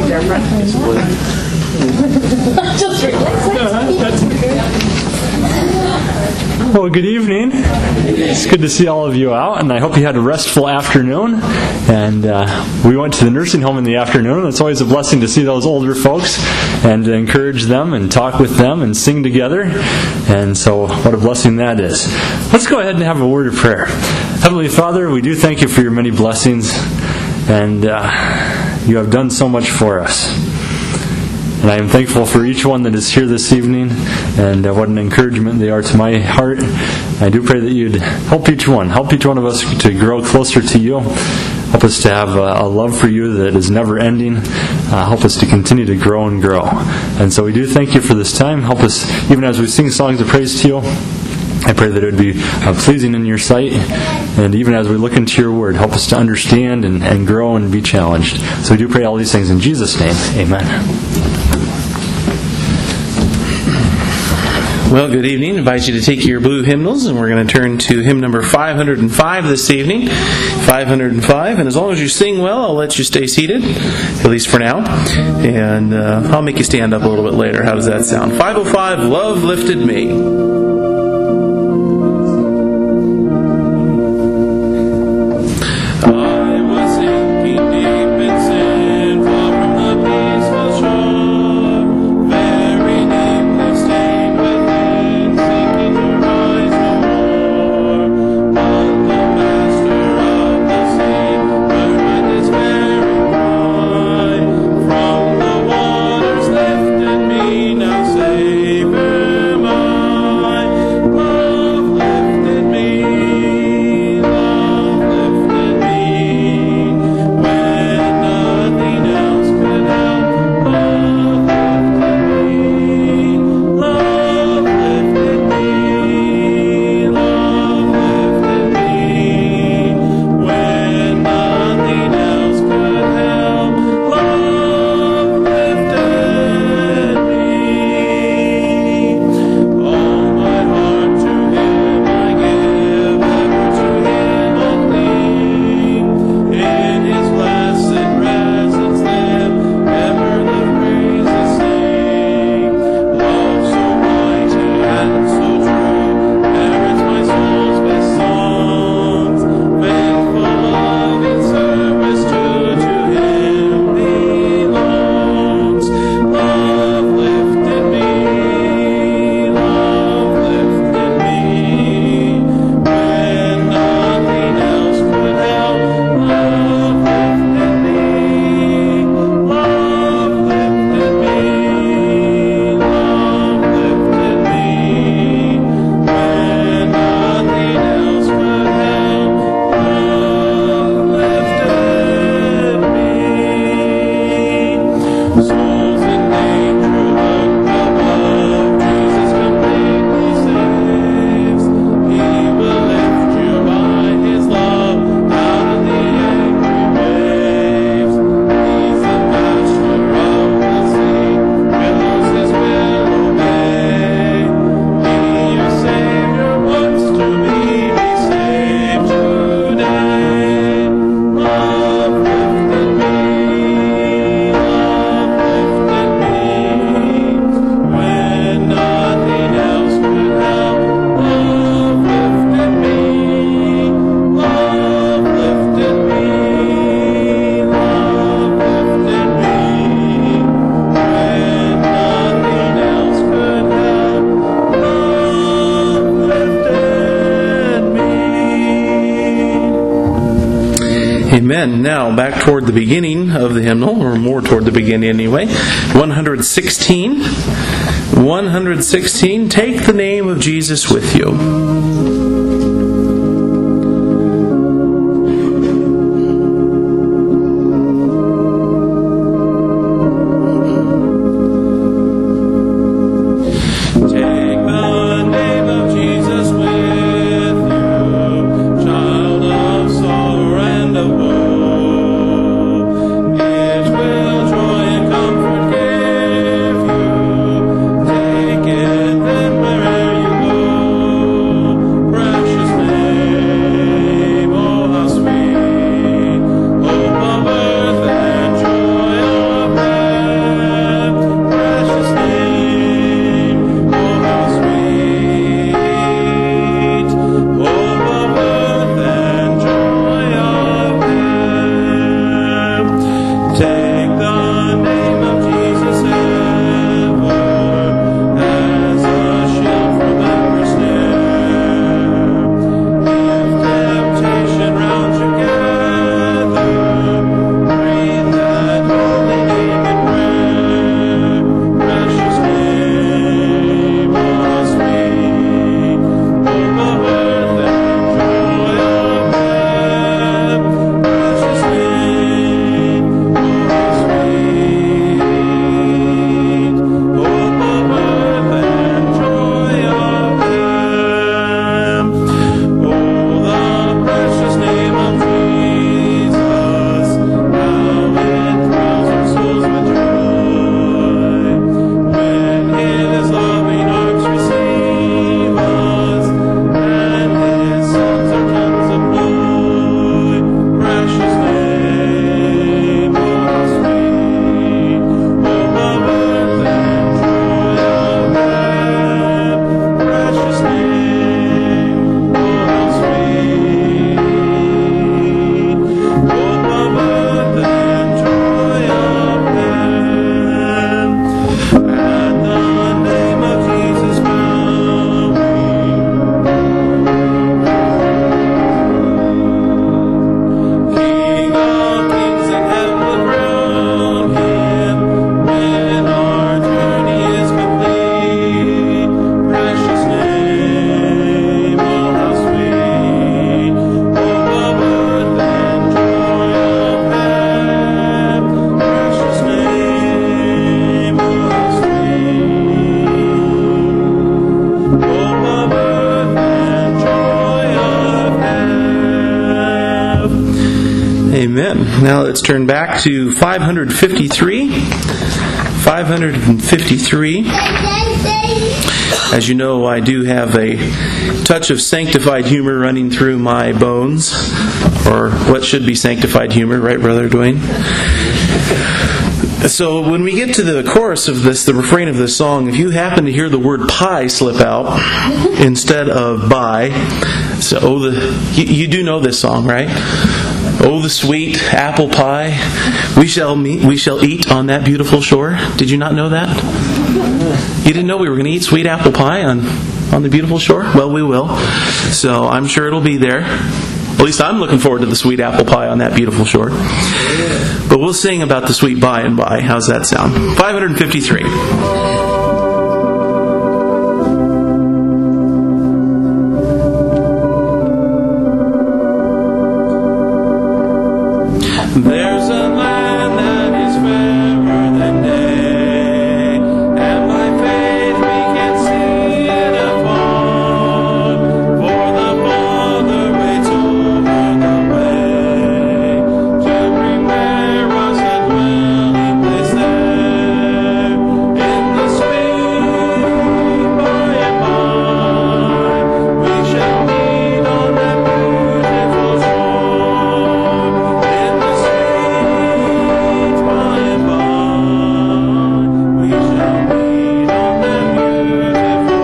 different. Just Well, good evening. It's good to see all of you out, and I hope you had a restful afternoon. And we went to the nursing home in the afternoon. It's always a blessing to see those older folks and to encourage them and talk with them and sing together. And so what a blessing that is. Let's go ahead and have a word of prayer. Heavenly Father, we do thank you for your many blessings, and you have done so much for us. And I am thankful for each one that is here this evening, and what an encouragement they are to my heart. I do pray that you'd help each one of us to grow closer to you. Help us to have a love for you that is never ending. Help us to continue to grow and grow. And so we do thank you for this time. Help us, even as we sing songs of praise to you, I pray that it would be pleasing in your sight. And even as we look into your word, help us to understand and grow and be challenged. So we do pray all these things in Jesus' name. Amen. Well, good evening. I invite you to take your blue hymnals, and we're going to turn to hymn number 505 this evening. 505. And as long as you sing well, I'll let you stay seated, at least for now. And I'll make you stand up a little bit later. How does that sound? 505, Love Lifted Me. Amen. Now, back toward the beginning of the hymnal, or more toward the beginning anyway. 116. 116. Take the name of Jesus with you. Wherever you go, turn back to 553. 553. As you know, I do have a touch of sanctified humor running through my bones, or what should be sanctified humor, right, Brother Dwayne? So when we get to the chorus of this, the refrain of this song, if you happen to hear the word pie slip out instead of buy, so you do know this song, right? Oh, the sweet apple pie we shall eat on that beautiful shore. Did you not know that? You didn't know we were going to eat sweet apple pie on the beautiful shore? Well, we will. So I'm sure it'll be there. At least I'm looking forward to the sweet apple pie on that beautiful shore. But we'll sing about the sweet by and by. How's that sound? 553. There's a land that is fairer than day, and by faith we can see it afar. For the Father waits over the way to prepare us a dwelling place there. In the sweet by and by, we shall meet on that beautiful shore. In the sweet by and by, we shall meet on that beautiful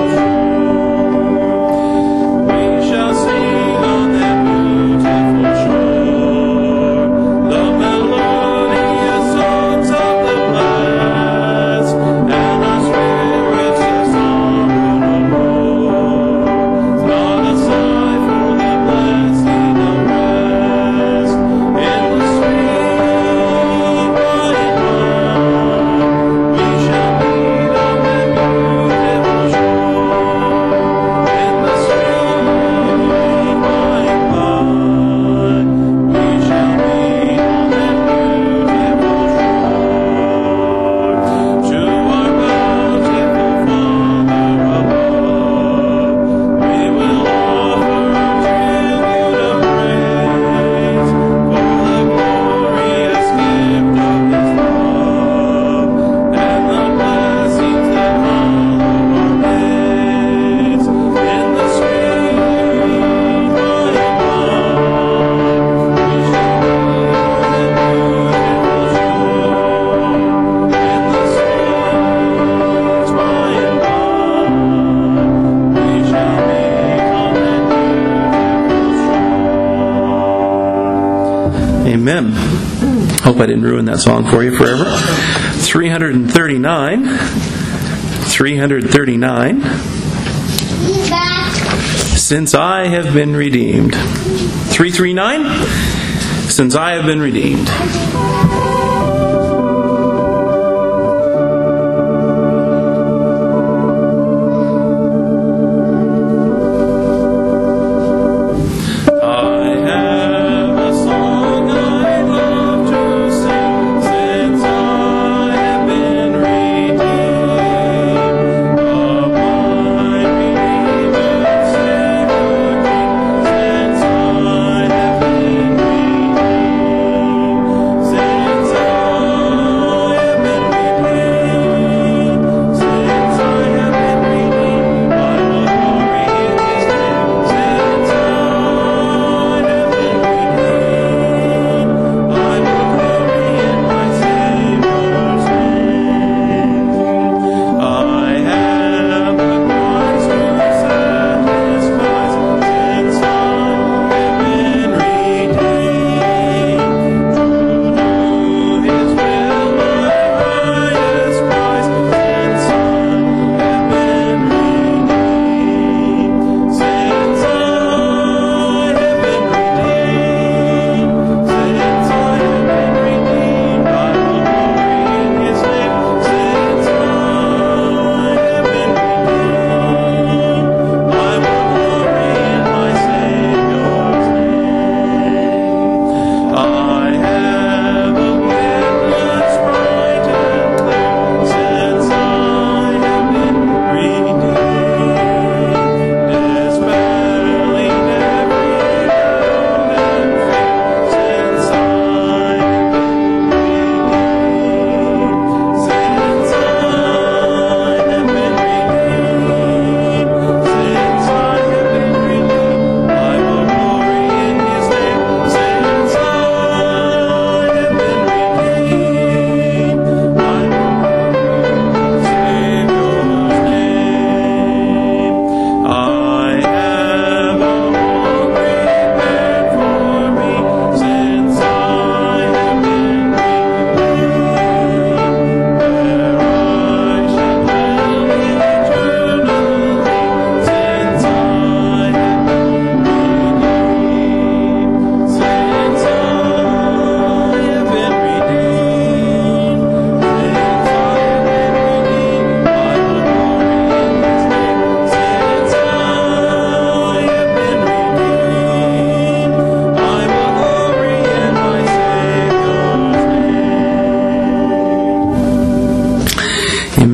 shore. We shall sing on that beautiful shore the melodious songs of the blessed, and our spirits shall sorrow no more. Not a sigh for the blessing of rest. In the sweet by and by, we shall meet on that beautiful shore. In the sweet by and by, we shall meet on that beautiful shore. To our bountiful Father above, we will offer tribute of praise for the glorious gift of His love and the blessings that follow our days. In the sweet by and by, we shall meet on that beautiful shore. In the sweet by and by, we shall meet on that beautiful shore. Amen. Hope I didn't ruin that song for you forever. 339. 339. Since I have been redeemed. 339. Since I have been redeemed. I have a song I love to sing since I have been redeemed of my Redeemer, Savior, King. Since I have been redeemed, since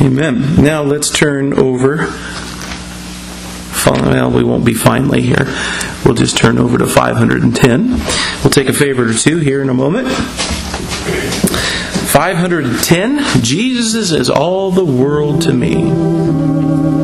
Amen. Now let's turn over. Well, we won't be finally here. We'll just turn over to 510. We'll take a favorite or two here in a moment. 510, Jesus is all the world to me.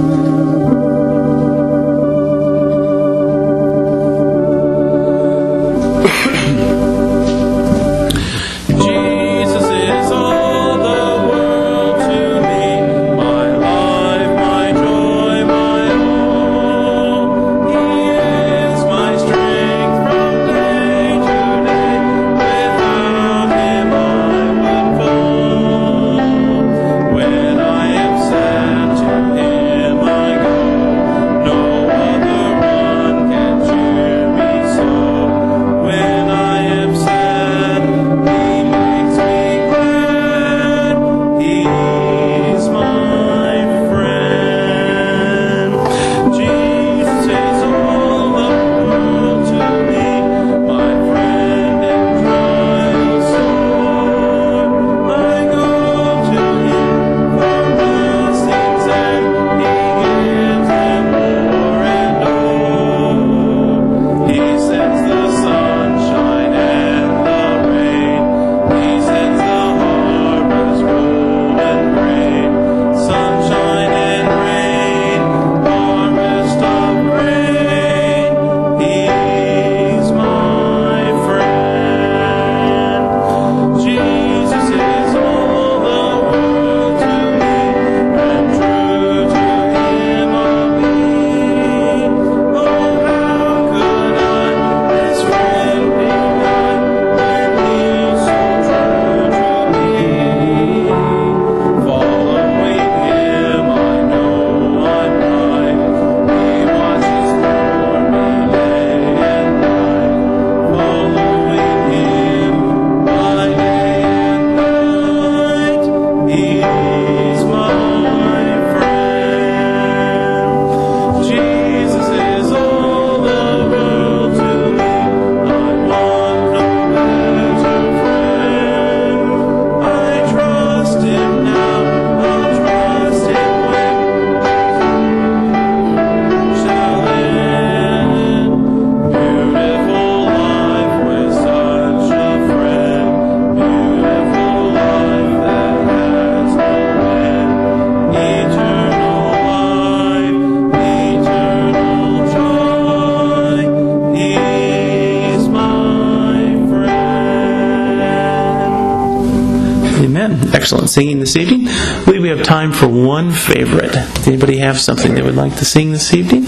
Excellent singing this evening. I believe we have time for one favorite. Does anybody have something they would like to sing this evening?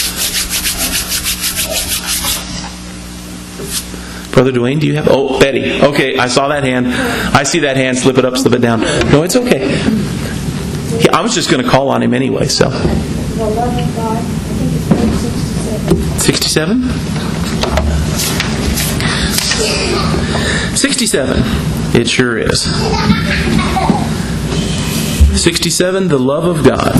Brother Dwayne, do you have? Oh, Betty. Okay, I saw that hand. I see that hand. Slip it up, slip it down. No, it's okay. Yeah, I was just going to call on him anyway, so. 67? 67. It sure is. 67, the love of God.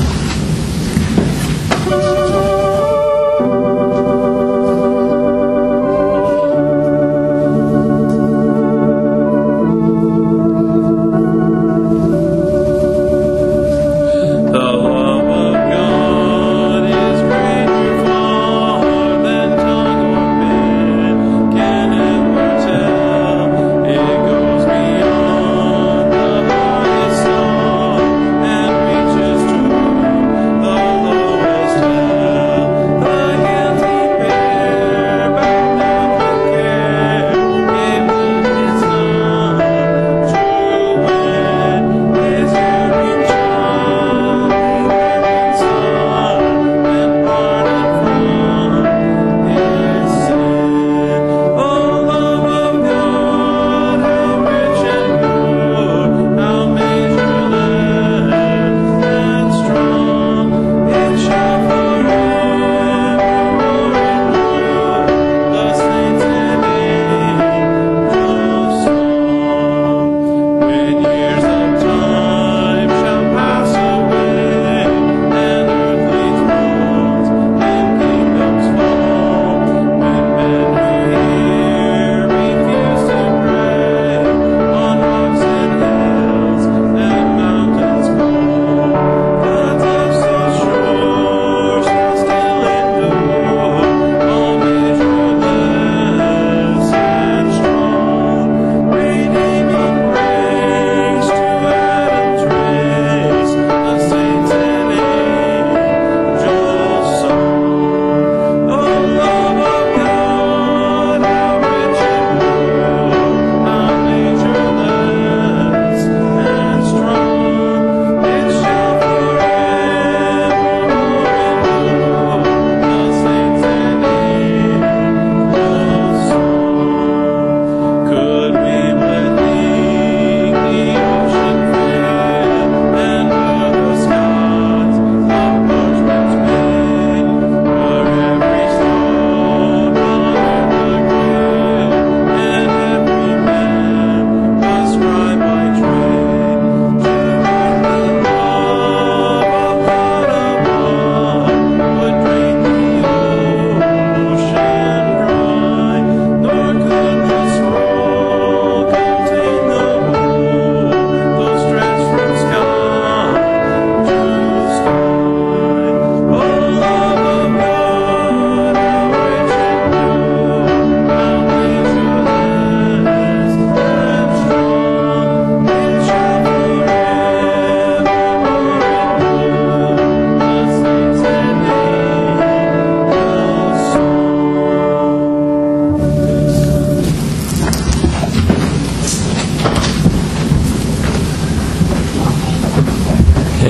Reaches to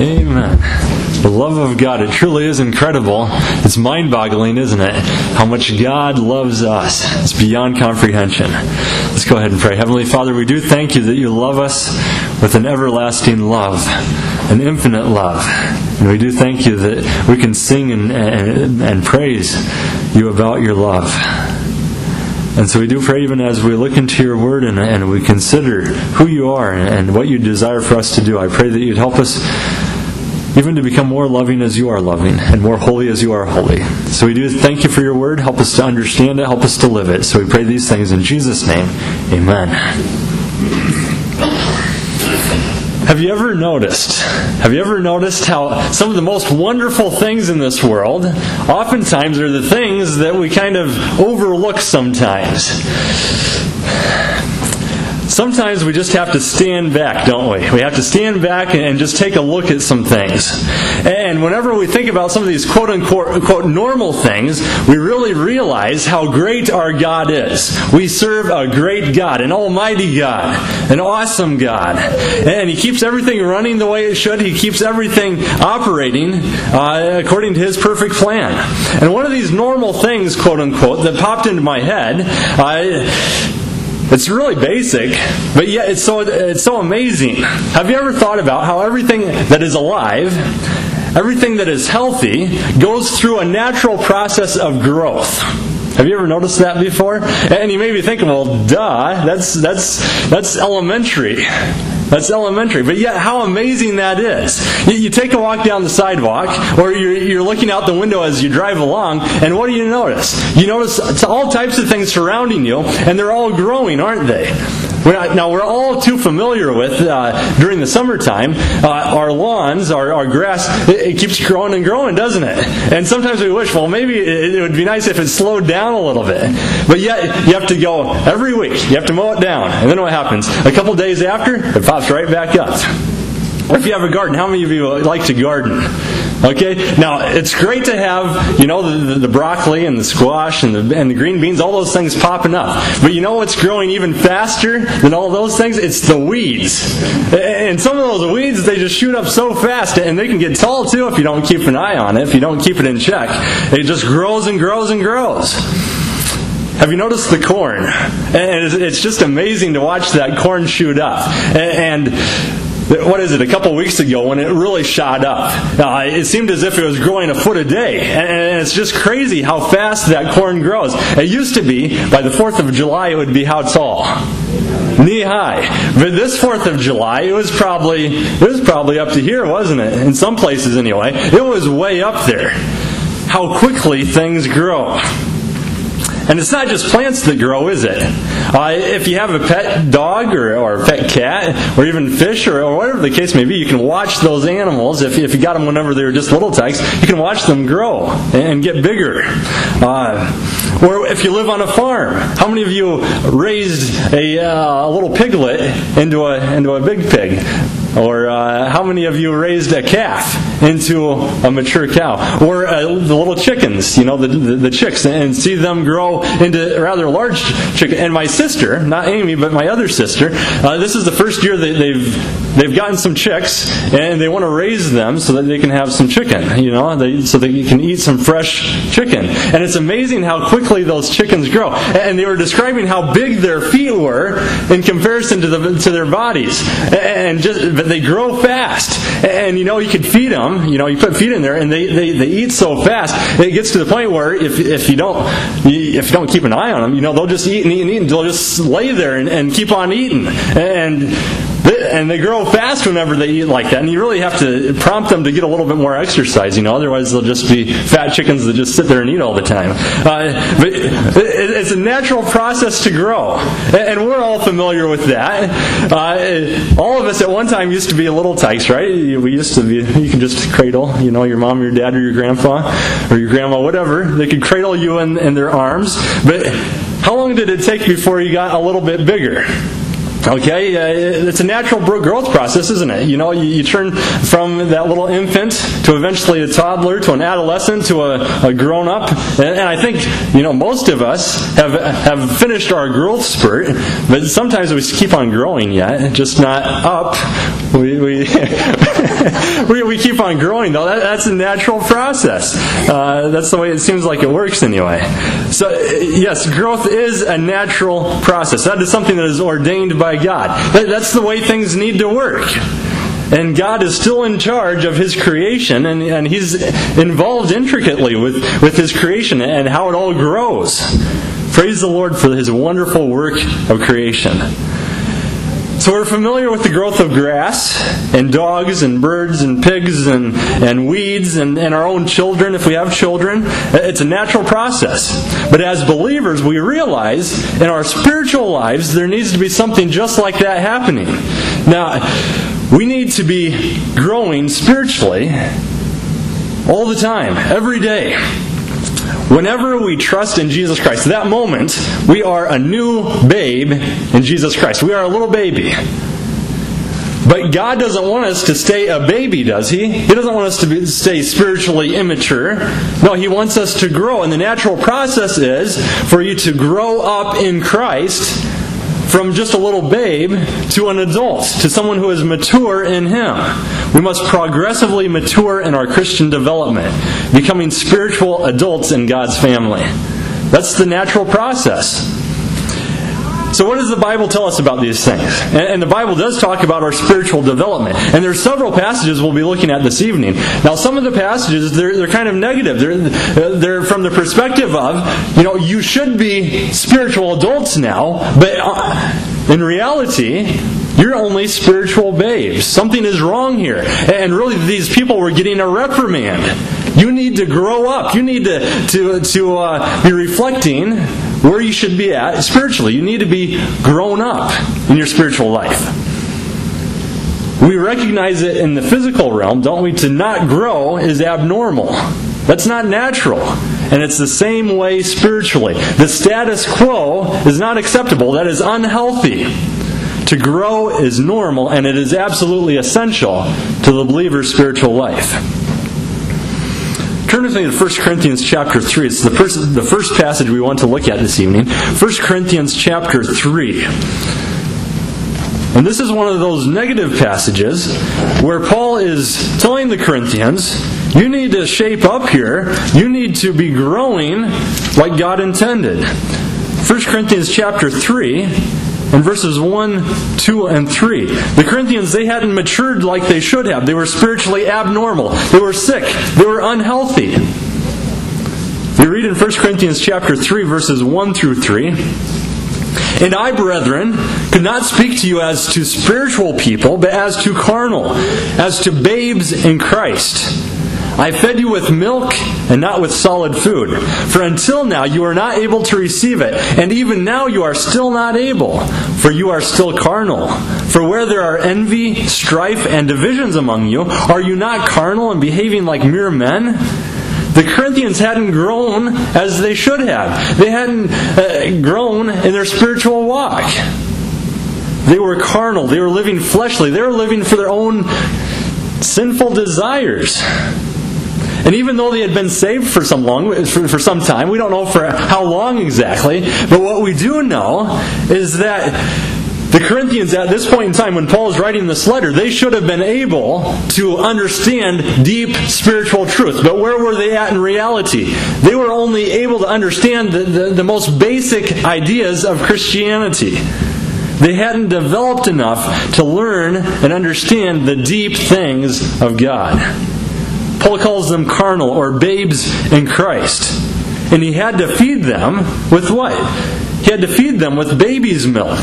Amen. The love of God, it truly is incredible. It's mind-boggling, isn't it? How much God loves us. It's beyond comprehension. Let's go ahead and pray. Heavenly Father, we do thank you that you love us with an everlasting love, an infinite love. And we do thank you that we can sing and praise you about your love. And so we do pray, even as we look into your word and we consider who you are and what you desire for us to do, I pray that you'd help us even to become more loving as you are loving and more holy as you are holy. So we do thank you for your word. Help us to understand it. Help us to live it. So we pray these things in Jesus' name. Amen. Have you ever noticed how some of the most wonderful things in this world oftentimes are the things that we kind of overlook sometimes? Sometimes we just have to stand back, don't we? We have to stand back and just take a look at some things. And whenever we think about some of these quote-unquote normal things, we really realize how great our God is. We serve a great God, an almighty God, an awesome God. And He keeps everything running the way it should. He keeps everything operating according to His perfect plan. And one of these normal things, quote-unquote, that popped into my head, it's really basic, but yet it's so amazing. Have you ever thought about how everything that is alive, everything that is healthy, goes through a natural process of growth? Have you ever noticed that before? And you may be thinking, well, duh, that's elementary. That's elementary. But yet, how amazing that is. You take a walk down the sidewalk, or you're looking out the window as you drive along, and what do you notice? You notice all types of things surrounding you, and they're all growing, aren't they? Now, we're all too familiar with, during the summertime, our lawns, our grass, it keeps growing and growing, doesn't it? And sometimes we wish, well, maybe it would be nice if it slowed down a little bit. But yet, you have to go every week. You have to mow it down. And then what happens? A couple days after, it pops right back up. Or if you have a garden, how many of you like to garden? Okay, now it's great to have, the broccoli and the squash and the green beans, all those things popping up. But you know what's growing even faster than all those things? It's the weeds. And some of those weeds, they just shoot up so fast, and they can get tall too if you don't keep an eye on it, if you don't keep it in check. It just grows and grows and grows. Have you noticed the corn? And it's just amazing to watch that corn shoot up. And what is it, a couple weeks ago when it really shot up. It seemed as if it was growing a foot a day. And it's just crazy how fast that corn grows. It used to be, by the 4th of July, it would be how tall? Knee high. But this 4th of July, it was probably up to here, wasn't it? In some places anyway. It was way up there. How quickly things grow. And it's not just plants that grow, is it? If you have a pet dog or a pet cat or even fish or whatever the case may be, you can watch those animals. If you got them whenever they were just little tykes, you can watch them grow and get bigger. Or if you live on a farm, how many of you raised a little piglet into a big pig? Or how many of you raised a calf into a mature cow? Or the little chickens, the chicks, and see them grow into rather large chicken. And my sister, not Amy, but my other sister, this is the first year that they've gotten some chicks, and they want to raise them so that they can have some chicken, so that you can eat some fresh chicken. And it's amazing how quickly those chickens grow. And they were describing how big their feet were in comparison to their bodies. But they grow fast. And you could feed them, you put feed in there, and they eat so fast, it gets to the point where if you don't keep an eye on them, they'll just eat and eat and eat, and they'll just lay there and keep on eating. And they grow fast whenever they eat like that. And you really have to prompt them to get a little bit more exercise, otherwise they'll just be fat chickens that just sit there and eat all the time. But it's a natural process to grow. And we're all familiar with that. All of us at one time used to be little tykes, right? We used to be, you can just cradle, your mom, your dad, or your grandpa, or your grandma, whatever. They could cradle you in their arms. But how long did it take before you got a little bit bigger? Okay, it's a natural growth process, isn't it? You turn from that little infant to eventually a toddler to an adolescent to a grown-up. And I think, most of us have finished our growth spurt, but sometimes we keep on growing yet, just not up We keep on growing, though. That's a natural process. That's the way it seems like it works anyway. So, yes, growth is a natural process. That is something that is ordained by God. That's the way things need to work. And God is still in charge of His creation, and He's involved intricately with His creation and how it all grows. Praise the Lord for His wonderful work of creation. So we're familiar with the growth of grass, and dogs, and birds, and pigs, and weeds, and our own children, if we have children. It's a natural process. But as believers, we realize in our spiritual lives there needs to be something just like that happening. Now, we need to be growing spiritually all the time, every day. Whenever we trust in Jesus Christ, that moment, we are a new babe in Jesus Christ. We are a little baby. But God doesn't want us to stay a baby, does He? He doesn't want us to stay spiritually immature. No, He wants us to grow. And the natural process is for you to grow up in Christ from just a little babe to an adult, to someone who is mature in Him. We must progressively mature in our Christian development, becoming spiritual adults in God's family. That's the natural process. So what does the Bible tell us about these things? And the Bible does talk about our spiritual development. And there's several passages we'll be looking at this evening. Now, some of the passages, they're kind of negative. They're from the perspective of, you should be spiritual adults now, but in reality, you're only spiritual babes. Something is wrong here. And really, these people were getting a reprimand. You need to grow up. You need to be reflecting where you should be at spiritually. You need to be grown up in your spiritual life. We recognize it in the physical realm, don't we? To not grow is abnormal. That's not natural. And it's the same way spiritually. The status quo is not acceptable. That is unhealthy. To grow is normal, and it is absolutely essential to the believer's spiritual life. Turn with me to 1 Corinthians chapter 3. It's the first passage we want to look at this evening. 1 Corinthians chapter 3. And this is one of those negative passages where Paul is telling the Corinthians, you need to shape up here. You need to be growing like God intended. 1 Corinthians chapter 3 and verses 1, 2, and 3. The Corinthians, they hadn't matured like they should have. They were spiritually abnormal. They were sick. They were unhealthy. We read in 1 Corinthians chapter 3, verses 1 through 3. And I, brethren, could not speak to you as to spiritual people, but as to carnal, as to babes in Christ. I fed you with milk and not with solid food. For until now you are not able to receive it, and even now you are still not able, for you are still carnal. For where there are envy, strife, and divisions among you, are you not carnal and behaving like mere men? The Corinthians hadn't grown as they should have. They hadn't grown in their spiritual walk. They were carnal. They were living fleshly. They were living for their own sinful desires. And even though they had been saved for some time, we don't know for how long exactly, but what we do know is that the Corinthians at this point in time, when Paul is writing this letter, they should have been able to understand deep spiritual truth. But where were they at in reality? They were only able to understand the most basic ideas of Christianity. They hadn't developed enough to learn and understand the deep things of God. Paul calls them carnal, or babes in Christ. And he had to feed them with what? He had to feed them with baby's milk.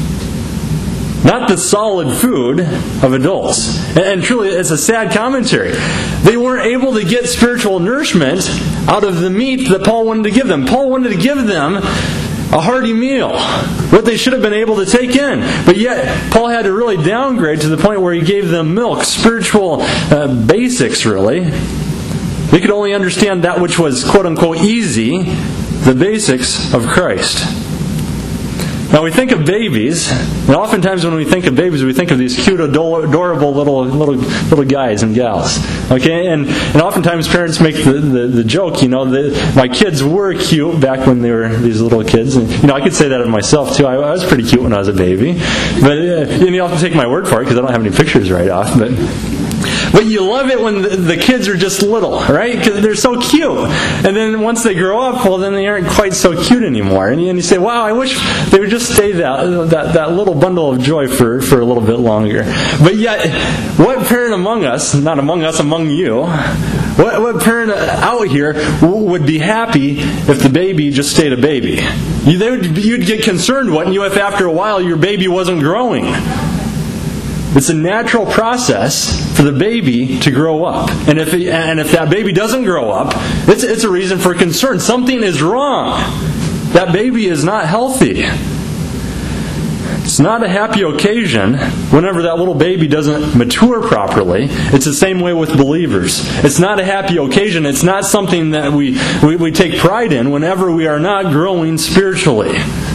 Not the solid food of adults. And truly, it's a sad commentary. They weren't able to get spiritual nourishment out of the meat that Paul wanted to give them. Paul wanted to give them a hearty meal, what they should have been able to take in. But yet, Paul had to really downgrade to the point where he gave them milk, spiritual basics, really. They could only understand that which was, quote-unquote, easy, the basics of Christ. Now we think of babies, and oftentimes when we think of babies, we think of these cute, adorable little guys and gals. Okay, and oftentimes parents make the joke, my kids were cute back when they were these little kids. And, I could say that of myself too. I was pretty cute when I was a baby, but you have to take my word for it because I don't have any pictures right off. But you love it when the kids are just little, right? Because they're so cute. And then once they grow up, well, then they aren't quite so cute anymore. And you say, wow, I wish they would just stay that little bundle of joy for a little bit longer. But yet, what parent among us, not among us, among you, what parent out here would be happy if the baby just stayed a baby? You'd get concerned, wouldn't you, if after a while your baby wasn't growing? It's a natural process for the baby to grow up. And if that baby doesn't grow up, it's a reason for concern. Something is wrong. That baby is not healthy. It's not a happy occasion whenever that little baby doesn't mature properly. It's the same way with believers. It's not a happy occasion. It's not something that we take pride in whenever we are not growing spiritually.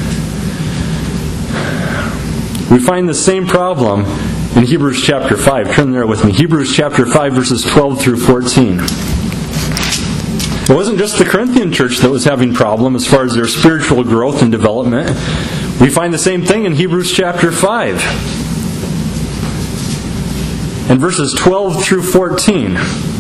We find the same problem in Hebrews chapter 5. Turn there with me. Hebrews chapter 5, verses 12 through 14. It wasn't just the Corinthian church that was having problems as far as their spiritual growth and development. We find the same thing in Hebrews chapter 5. And verses 12 through 14.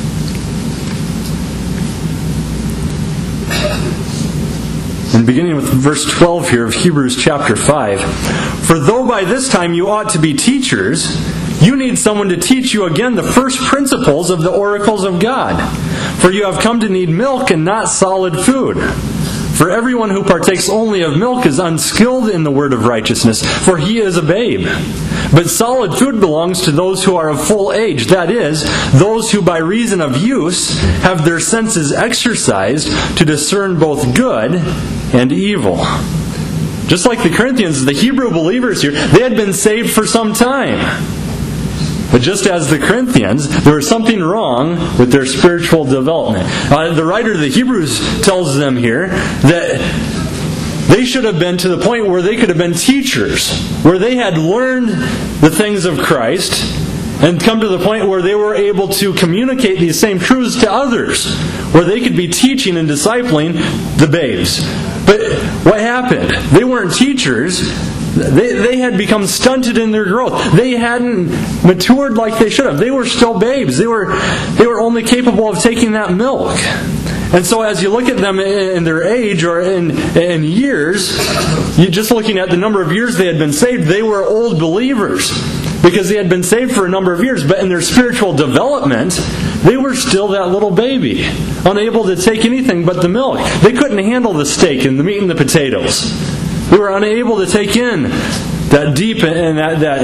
And beginning with verse 12 here of Hebrews chapter 5. For though by this time you ought to be teachers, you need someone to teach you again the first principles of the oracles of God. For you have come to need milk and not solid food. For everyone who partakes only of milk is unskilled in the word of righteousness, for he is a babe. But solid food belongs to those who are of full age, that is, those who by reason of use have their senses exercised to discern both good and evil. Just like the Corinthians, the Hebrew believers here, they had been saved for some time. But just as the Corinthians, there was something wrong with their spiritual development. The writer of the Hebrews tells them here that they should have been to the point where they could have been teachers, where they had learned the things of Christ and come to the point where they were able to communicate these same truths to others, where they could be teaching and discipling the babes. But what happened? They weren't teachers. They had become stunted in their growth. They hadn't matured like they should have. They were still babes. They were only capable of taking that milk. And so as you look at them in their age or in years, you just looking at the number of years they had been saved, they were old believers because they had been saved for a number of years. But in their spiritual development, they were still that little baby, unable to take anything but the milk. They couldn't handle the steak and the meat and the potatoes. They were unable to take in that deep and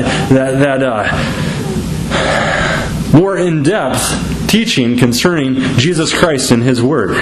that more in-depth teaching concerning Jesus Christ and His Word.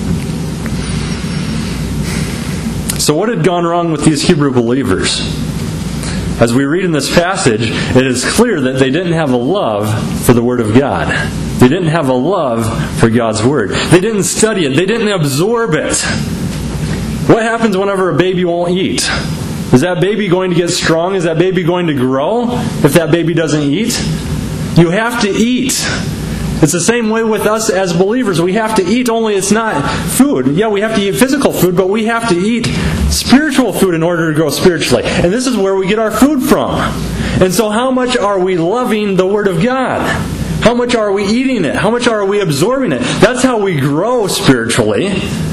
So what had gone wrong with these Hebrew believers? As we read in this passage, it is clear that they didn't have a love for the Word of God. They didn't have a love for God's Word. They didn't study it. They didn't absorb it. What happens whenever a baby won't eat? Is that baby going to get strong? Is that baby going to grow if that baby doesn't eat? You have to eat. It's the same way with us as believers. We have to eat, only it's not food. Yeah, we have to eat physical food, but we have to eat spiritual food in order to grow spiritually. And this is where we get our food from. And so how much are we loving the Word of God? How much are we eating it? How much are we absorbing it? That's how we grow spiritually.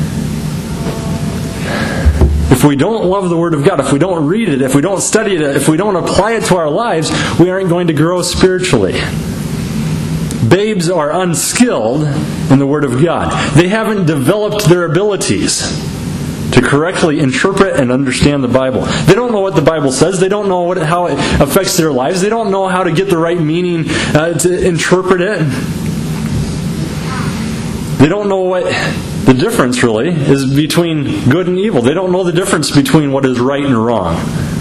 If we don't love the Word of God, if we don't read it, if we don't study it, if we don't apply it to our lives, we aren't going to grow spiritually. Babes are unskilled in the Word of God. They haven't developed their abilities to correctly interpret and understand the Bible. They don't know what the Bible says. They don't know how it affects their lives. They don't know how to get the right meaning to interpret it. They don't know what the difference really is between good and evil. They don't know the difference between what is right and wrong.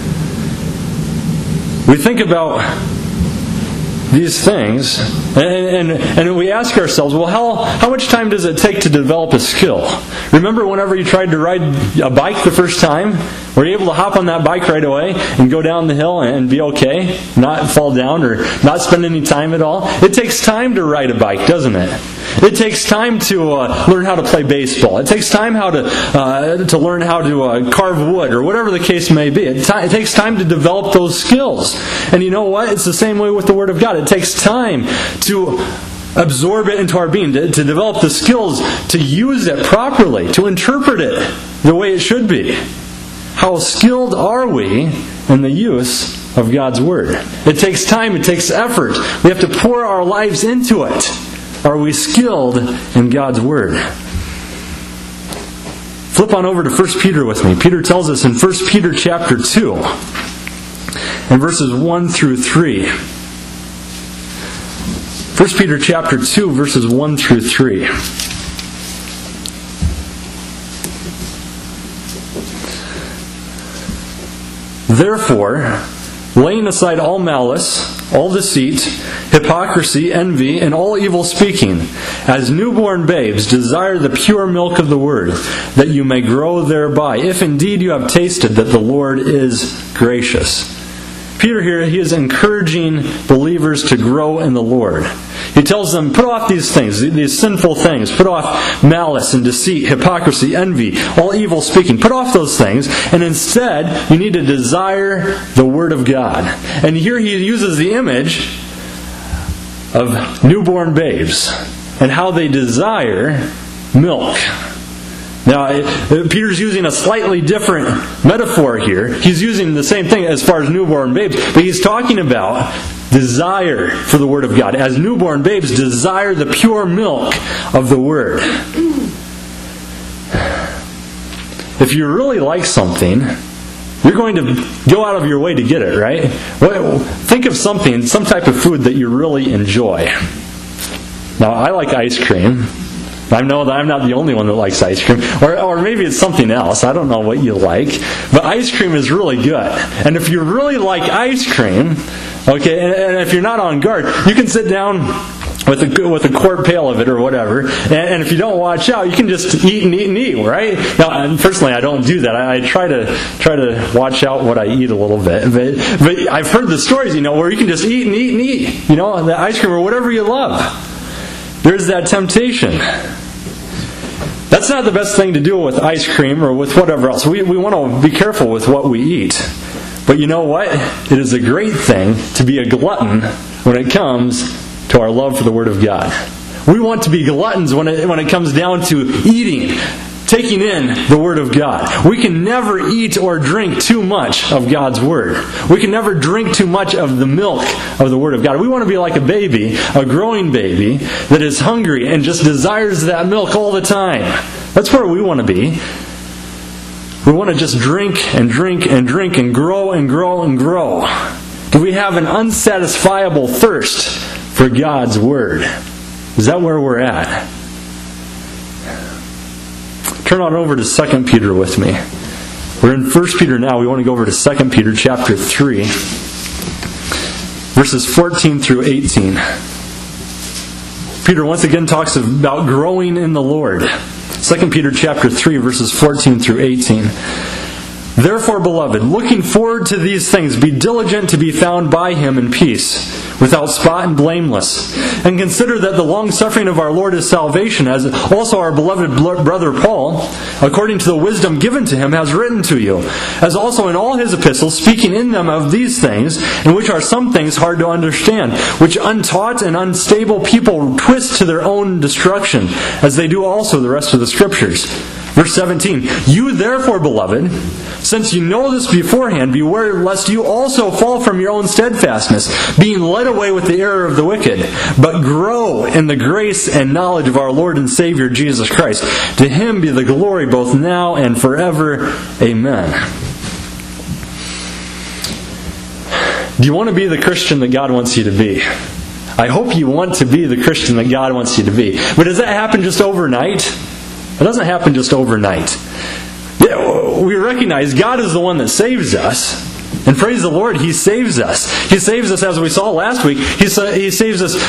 We think about these things and we ask ourselves, well, how much time does it take to develop a skill? Remember whenever you tried to ride a bike the first time? Were you able to hop on that bike right away and go down the hill and be okay? Not fall down or not spend any time at all? It takes time to ride a bike, doesn't it? It takes time to learn how to play baseball. It takes time to learn how to carve wood or whatever the case may be. It takes time to develop those skills. And you know what? It's the same way with the Word of God. It takes time to absorb it into our being, to develop the skills to use it properly, to interpret it the way it should be. How skilled are we in the use of God's Word? It takes time, it takes effort. We have to pour our lives into it. Are we skilled in God's Word? Flip on over to 1 Peter with me. Peter tells us in 1 Peter chapter 2, and verses 1 through 3. 1 Peter chapter 2, verses 1 through 3. Therefore, laying aside all malice, all deceit, hypocrisy, envy, and all evil speaking, as newborn babes, desire the pure milk of the Word, that you may grow thereby, if indeed you have tasted that the Lord is gracious. Peter here, he is encouraging believers to grow in the Lord. He tells them, put off these things, these sinful things. Put off malice and deceit, hypocrisy, envy, all evil speaking. Put off those things, and instead, you need to desire the Word of God. And here he uses the image of newborn babes and how they desire milk. Now, Peter's using a slightly different metaphor here. He's using the same thing as far as newborn babes, but he's talking about desire for the Word of God. As newborn babes desire the pure milk of the Word. If you really like something, you're going to go out of your way to get it, right? Think of something, some type of food that you really enjoy. Now, I like ice cream. I know that I'm not the only one that likes ice cream. Or maybe it's something else. I don't know what you like. But ice cream is really good. And if you really like ice cream, okay, and if you're not on guard, you can sit down with a quart pail of it or whatever, and if you don't watch out, you can just eat and eat and eat, right? Now, personally, I don't do that. I try to watch out what I eat a little bit. But I've heard the stories, where you can just eat and eat and eat, the ice cream or whatever you love. There's that temptation. That's not the best thing to do with ice cream or with whatever else. We want to be careful with what we eat. But you know what? It is a great thing to be a glutton when it comes to our love for the Word of God. We want to be gluttons when it comes down to eating, taking in the Word of God. We can never eat or drink too much of God's Word. We can never drink too much of the milk of the Word of God. We want to be like a baby, a growing baby, that is hungry and just desires that milk all the time. That's where we want to be. We want to just drink and drink and drink and grow and grow and grow. Do we have an unsatisfiable thirst for God's Word? Is that where we're at? Turn on over to 2 Peter with me. We're in 1 Peter now. We want to go over to 2 Peter chapter 3, verses 14 through 18. Peter once again talks about growing in the Lord. 2 Peter chapter 3, verses 14 through 18. Therefore, beloved, looking forward to these things, be diligent to be found by Him in peace, without spot and blameless. And consider that the long-suffering of our Lord is salvation, as also our beloved brother Paul, according to the wisdom given to him, has written to you, as also in all his epistles, speaking in them of these things, in which are some things hard to understand, which untaught and unstable people twist to their own destruction, as they do also the rest of the Scriptures. Verse 17, you therefore, beloved, since you know this beforehand, beware lest you also fall from your own steadfastness, being led away with the error of the wicked, but grow in the grace and knowledge of our Lord and Savior Jesus Christ. To Him be the glory both now and forever. Amen. Do you want to be the Christian that God wants you to be? I hope you want to be the Christian that God wants you to be. But does that happen just overnight? It doesn't happen just overnight. We recognize God is the one that saves us. And praise the Lord, He saves us. He saves us, as we saw last week, He saves us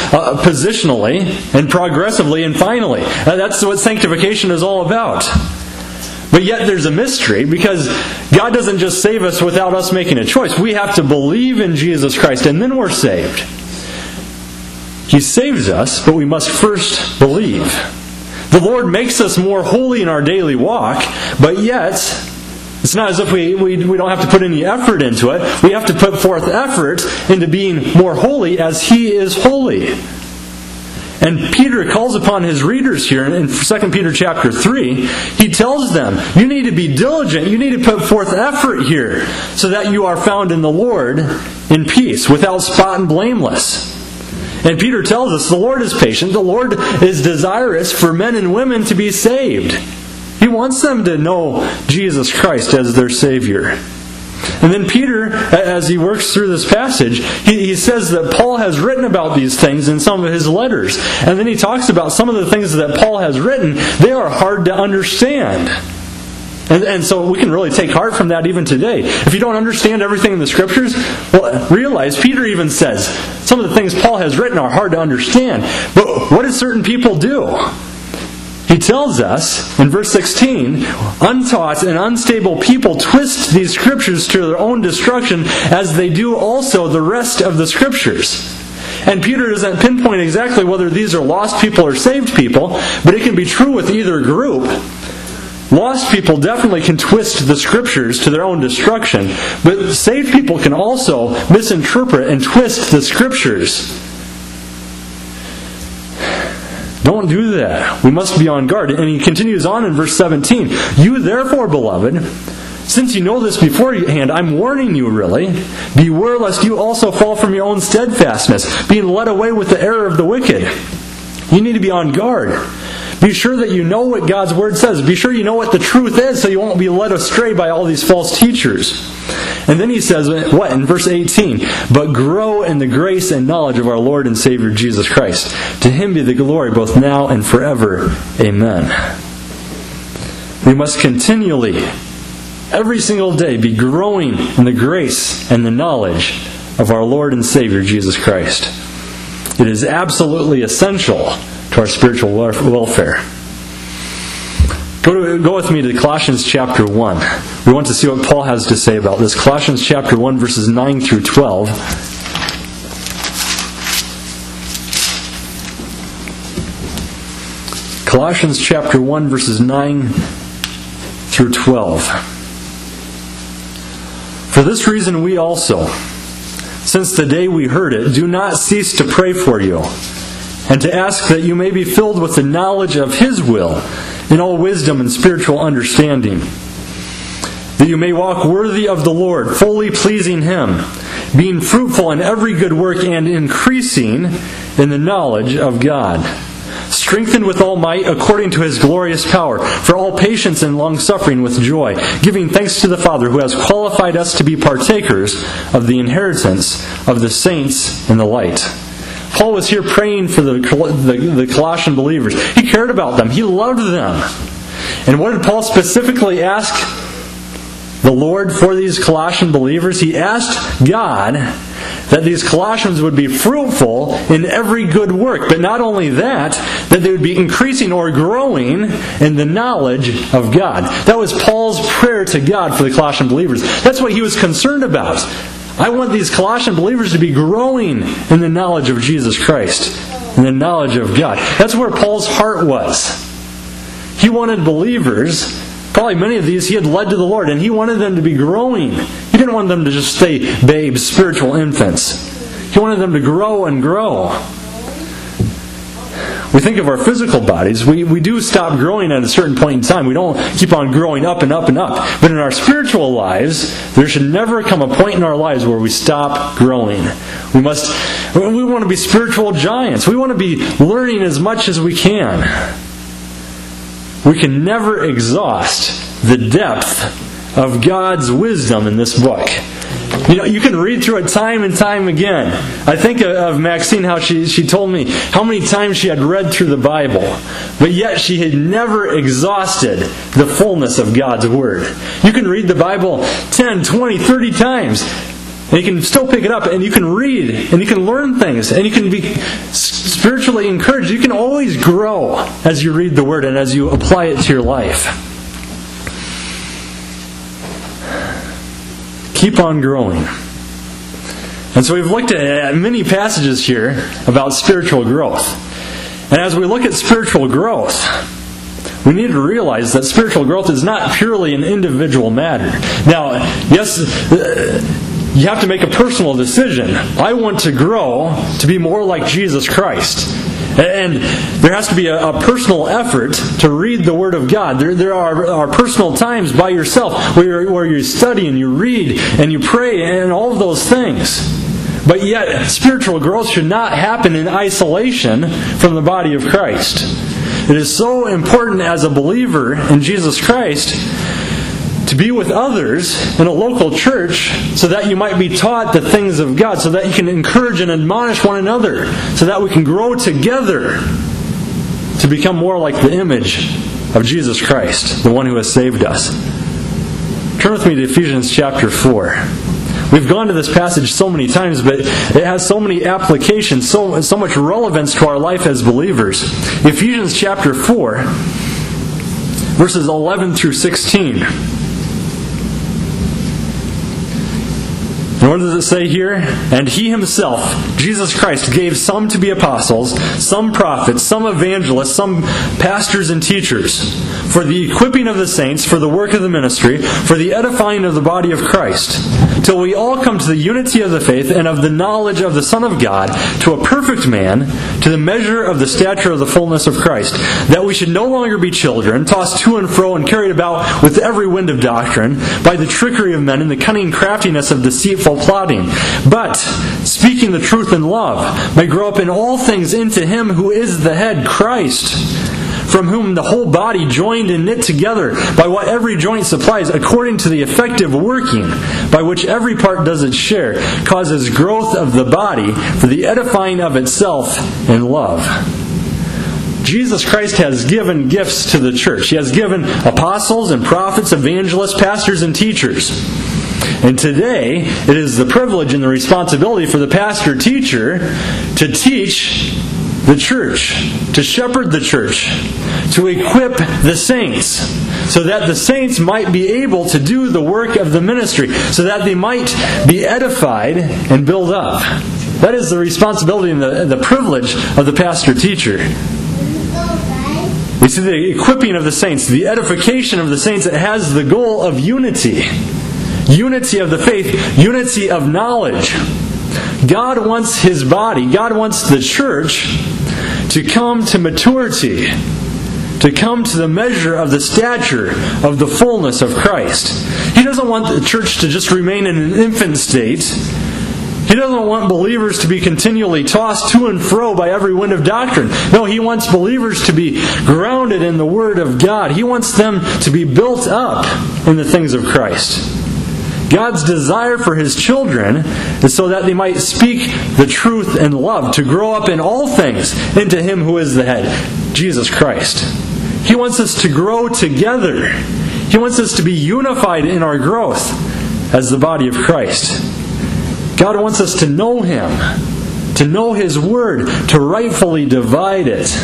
positionally and progressively and finally. That's what sanctification is all about. But yet there's a mystery, because God doesn't just save us without us making a choice. We have to believe in Jesus Christ, and then we're saved. He saves us, but we must first believe. The Lord makes us more holy in our daily walk, but yet it's not as if we don't have to put any effort into it. We have to put forth effort into being more holy as He is holy. And Peter calls upon his readers here in 2 Peter chapter 3. He tells them, you need to be diligent. You need to put forth effort here so that you are found in the Lord in peace, without spot and blameless. And Peter tells us the Lord is patient. The Lord is desirous for men and women to be saved. He wants them to know Jesus Christ as their Savior. And then Peter, as he works through this passage, he says that Paul has written about these things in some of his letters. And then he talks about some of the things that Paul has written. They are hard to understand. And so we can really take heart from that even today. If you don't understand everything in the Scriptures, well, realize Peter even says some of the things Paul has written are hard to understand. But what do certain people do? He tells us in verse 16, untaught and unstable people twist these Scriptures to their own destruction, as they do also the rest of the Scriptures. And Peter doesn't pinpoint exactly whether these are lost people or saved people, but it can be true with either group. Lost people definitely can twist the Scriptures to their own destruction, but saved people can also misinterpret and twist the Scriptures. Don't do that. We must be on guard. And he continues on in verse 17. You therefore, beloved, since you know this beforehand, I'm warning you really. Beware lest you also fall from your own steadfastness, being led away with the error of the wicked. You need to be on guard. Be sure that you know what God's Word says. Be sure you know what the truth is, so you won't be led astray by all these false teachers. And then he says, what? In verse 18, but grow in the grace and knowledge of our Lord and Savior Jesus Christ. To Him be the glory both now and forever. Amen. We must continually, every single day, be growing in the grace and the knowledge of our Lord and Savior Jesus Christ. It is absolutely essential to our spiritual welfare. Go with me to Colossians chapter 1. We want to see what Paul has to say about this. Colossians chapter 1, verses 9 through 12. Colossians chapter 1, verses 9 through 12. For this reason we also, since the day we heard it, do not cease to pray for you, and to ask that you may be filled with the knowledge of His will, in all wisdom and spiritual understanding, that you may walk worthy of the Lord, fully pleasing Him, being fruitful in every good work and increasing in the knowledge of God, strengthened with all might according to His glorious power, for all patience and long-suffering with joy, giving thanks to the Father who has qualified us to be partakers of the inheritance of the saints in the light. Paul was here praying for the Colossian believers. He cared about them. He loved them. And what did Paul specifically ask the Lord for these Colossian believers? He asked God that these Colossians would be fruitful in every good work. But not only that, that they would be increasing or growing in the knowledge of God. That was Paul's prayer to God for the Colossian believers. That's what he was concerned about. I want these Colossian believers to be growing in the knowledge of Jesus Christ, in the knowledge of God. That's where Paul's heart was. He wanted believers, probably many of these he had led to the Lord, and he wanted them to be growing. He didn't want them to just stay babes, spiritual infants. He wanted them to grow and grow. We think of our physical bodies, we do stop growing at a certain point in time. We don't keep on growing up and up and up. But in our spiritual lives, there should never come a point in our lives where we stop growing. We want to be spiritual giants. We want to be learning as much as we can. We can never exhaust the depth of God's wisdom in this book. You know, you can read through it time and time again. I think of Maxine, how she told me how many times she had read through the Bible, but yet she had never exhausted the fullness of God's Word. You can read the Bible 10, 20, 30 times, and you can still pick it up, and you can read, and you can learn things, and you can be spiritually encouraged. You can always grow as you read the Word and as you apply it to your life. keep on growing. And so we've looked at many passages here about spiritual growth. And as we look at spiritual growth, we need to realize that spiritual growth is not purely an individual matter. Now, yes, you have to make a personal decision. I want to grow to be more like Jesus Christ. And there has to be a personal effort to read the Word of God. There are personal times by yourself where you study and you read and you pray and all of those things. But yet, spiritual growth should not happen in isolation from the body of Christ. It is so important as a believer in Jesus Christ to be with others in a local church so that you might be taught the things of God, so that you can encourage and admonish one another, so that we can grow together to become more like the image of Jesus Christ, the one who has saved us. Turn with me to Ephesians chapter 4. We've gone to this passage so many times, but it has so many applications, so much relevance to our life as believers. Ephesians chapter 4, verses 11 through 16. And what does it say here? And He Himself, Jesus Christ, gave some to be apostles, some prophets, some evangelists, some pastors and teachers, for the equipping of the saints, for the work of the ministry, for the edifying of the body of Christ, till we all come to the unity of the faith and of the knowledge of the Son of God, to a perfect man, to the measure of the stature of the fullness of Christ, that we should no longer be children, tossed to and fro and carried about with every wind of doctrine, by the trickery of men and the cunning craftiness of deceitful plotting, but, speaking the truth in love, may grow up in all things into Him who is the head, Christ, from whom the whole body, joined and knit together by what every joint supplies, according to the effective working by which every part does its share, causes growth of the body for the edifying of itself in love. Jesus Christ has given gifts to the church. He has given apostles and prophets, evangelists, pastors, and teachers. And today, it is the privilege and the responsibility for the pastor-teacher to teach the church, to shepherd the church, to equip the saints, so that the saints might be able to do the work of the ministry, so that they might be edified and build up. That is the responsibility and the privilege of the pastor-teacher. We see the equipping of the saints, the edification of the saints that has the goal of unity. Unity of the faith, unity of knowledge. God wants His body, God wants the church to come to maturity, to come to the measure of the stature of the fullness of Christ. He doesn't want the church to just remain in an infant state. He doesn't want believers to be continually tossed to and fro by every wind of doctrine. No, He wants believers to be grounded in the Word of God. He wants them to be built up in the things of Christ. God's desire for His children is so that they might speak the truth in love, to grow up in all things into Him who is the head, Jesus Christ. He wants us to grow together. He wants us to be unified in our growth as the body of Christ. God wants us to know Him, to know His Word, to rightfully divide it.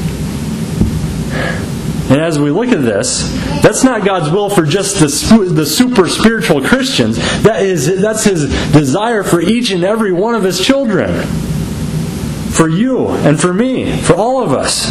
And as we look at this, that's not God's will for just the super spiritual Christians. That's His desire for each and every one of His children. For you and for me, for all of us.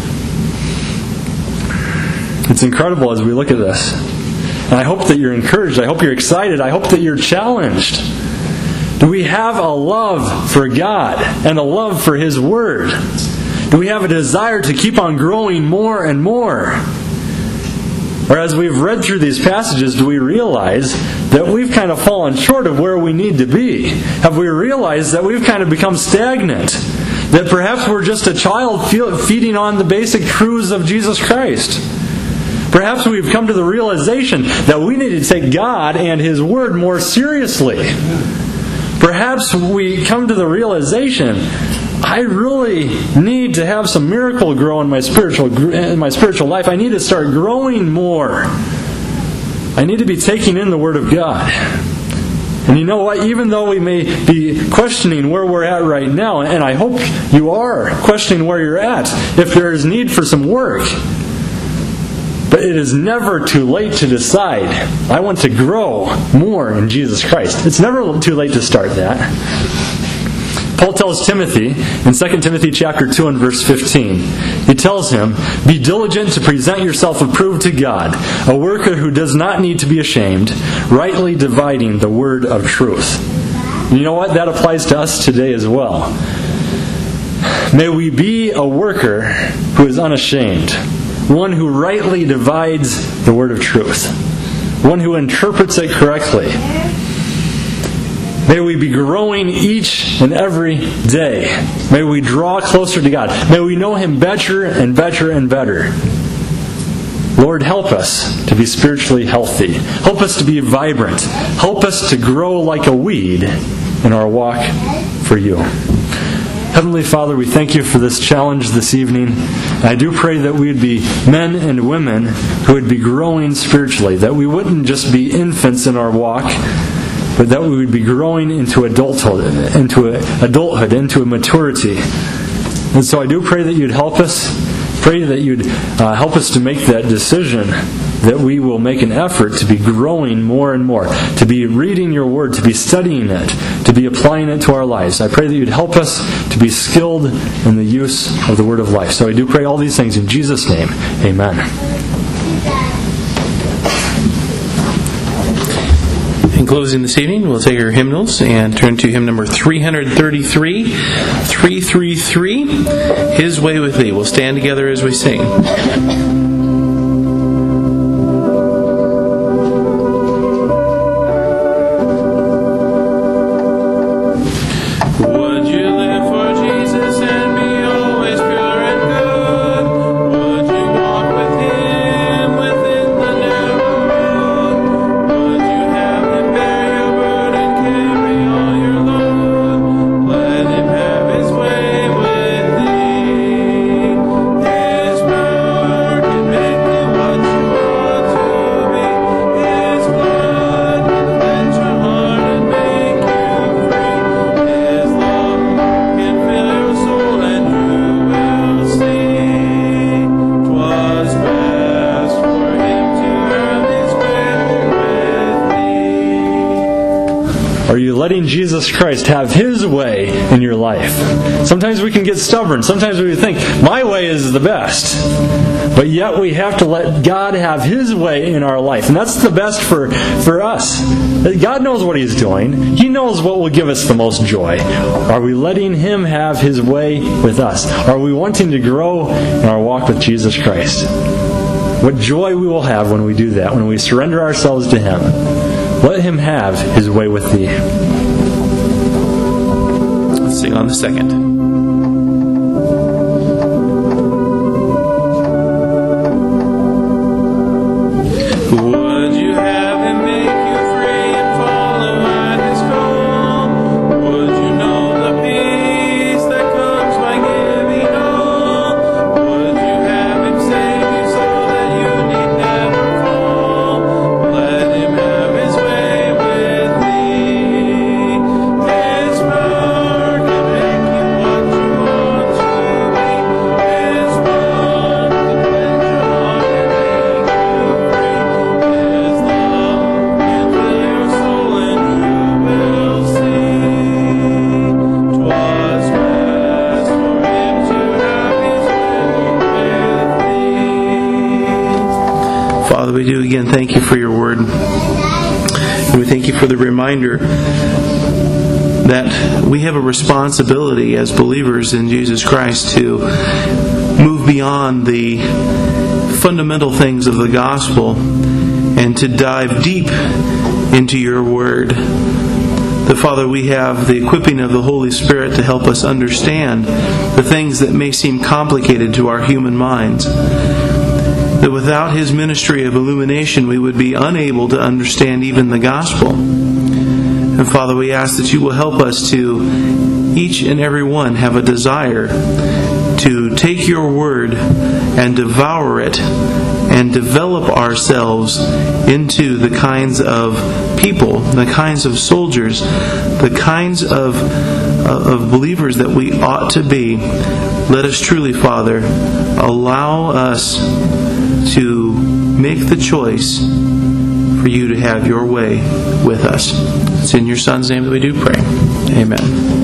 It's incredible as we look at this. And I hope that you're encouraged. I hope you're excited. I hope that you're challenged. Do we have a love for God and a love for His Word? Do we have a desire to keep on growing more and more? Or as we've read through these passages, do we realize that we've kind of fallen short of where we need to be? Have we realized that we've kind of become stagnant? That perhaps we're just a child feeding on the basic truths of Jesus Christ? Perhaps we've come to the realization that we need to take God and His Word more seriously. Perhaps we come to the realization, I really need to have some miracle grow in my spiritual life. I need to start growing more. I need to be taking in the Word of God. And you know what? Even though we may be questioning where we're at right now, and I hope you are questioning where you're at, if there is need for some work, But it is never too late to decide, I want to grow more in Jesus Christ. It's never too late to start that. Paul tells Timothy in 2 Timothy chapter 2 and verse 15, he tells him, "Be diligent to present yourself approved to God, a worker who does not need to be ashamed, rightly dividing the word of truth." You know what? That applies to us today as well. May we be a worker who is unashamed, one who rightly divides the word of truth, one who interprets it correctly. May we be growing each and every day. May we draw closer to God. May we know Him better and better and better. Lord, help us to be spiritually healthy. Help us to be vibrant. Help us to grow like a weed in our walk for You. Heavenly Father, we thank You for this challenge this evening. I do pray that we would be men and women who would be growing spiritually, that we wouldn't just be infants in our walk, but that we would be growing into adulthood, into a maturity. And so I do pray that You'd help us. Pray that You'd help us to make that decision, that we will make an effort to be growing more and more, to be reading Your Word, to be studying it, to be applying it to our lives. I pray that You'd help us to be skilled in the use of the Word of life. So I do pray all these things in Jesus' name. Amen. In closing this evening, we'll take our hymnals and turn to hymn number 333, 333, His Way with Thee. We'll stand together as we sing. Letting Jesus Christ have His way in your life. Sometimes we can get stubborn. Sometimes we think, my way is the best. But yet we have to let God have His way in our life. And that's the best for us. God knows what He's doing. He knows what will give us the most joy. Are we letting Him have His way with us? Are we wanting to grow in our walk with Jesus Christ? What joy we will have when we do that, when we surrender ourselves to Him. Let Him have His way with thee. Let's sing on the second. Father, we do again thank You for Your Word. And we thank You for the reminder that we have a responsibility as believers in Jesus Christ to move beyond the fundamental things of the gospel and to dive deep into Your Word. That, Father, we have the equipping of the Holy Spirit to help us understand the things that may seem complicated to our human minds. That without His ministry of illumination, we would be unable to understand even the gospel. And Father, we ask that You will help us to, each and every one, have a desire to take Your Word and devour it and develop ourselves into the kinds of people, the kinds of soldiers, the kinds of believers that we ought to be. Let us truly, Father, allow us to make the choice for you to have your way with us. It's in your Son's name that we do pray. Amen.